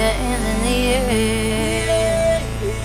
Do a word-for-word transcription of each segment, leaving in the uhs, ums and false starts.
your hands in the air.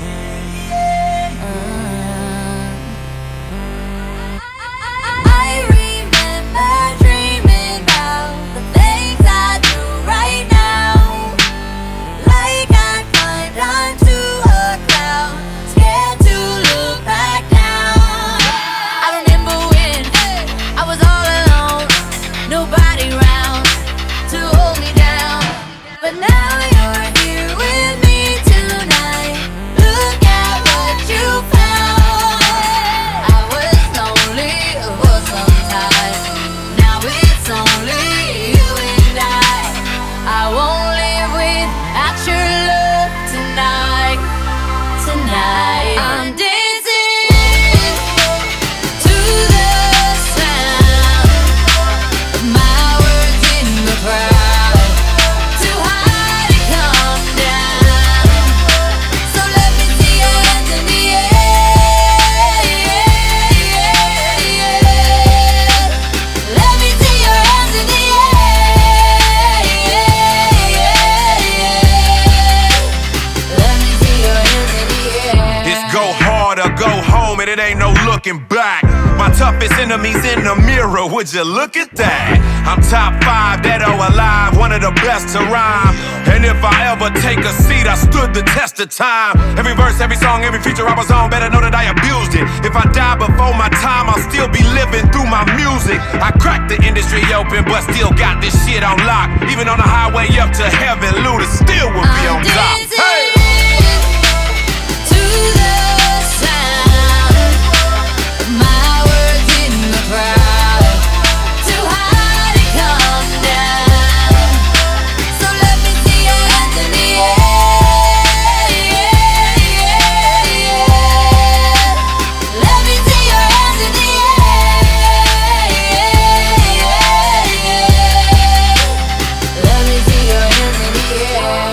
Uh. I remember dreaming about the things I do right now. Like I climbed onto a cloud, scared to look back down. I remember when I was all alone, nobody around to hold me down. But now you're here with me tonight. Look at what you found. I was lonely for some time. Now it's only you and I. I won't live without your love tonight. Tonight I'm dancing to the sound of my words in the crowd. Too high to come down. So let me see your hands in the air. Let me see your hands in the air. Let me see your hands in the air. It's go hard or go home, and it ain't no looking back. My toughest enemies in the mirror, would you look at that? I'm top five, dead or alive, one of the best to rhyme. And if I ever take a seat, I stood the test of time. Every verse, every song, every feature I was on, better know that I abused it. If I die before my time, I'll still be living through my music. I cracked the industry open, but still got this shit on lock. Even on the highway up to heaven, Luda still will be on I'm top. dancing Hey! to the sound of my words in the crowd. Too high to come down. So let me see your hands in the air. Let me see your hands in the air. Let me see your hands in the air.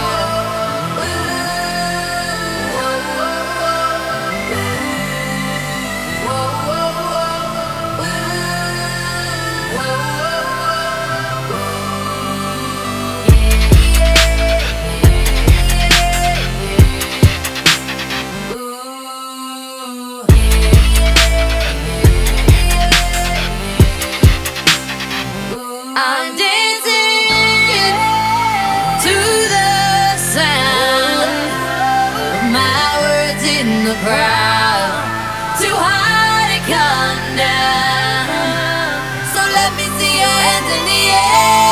I'm dancing to the sound of my words in the crowd. Too high to come down. So let me see your hands in the air.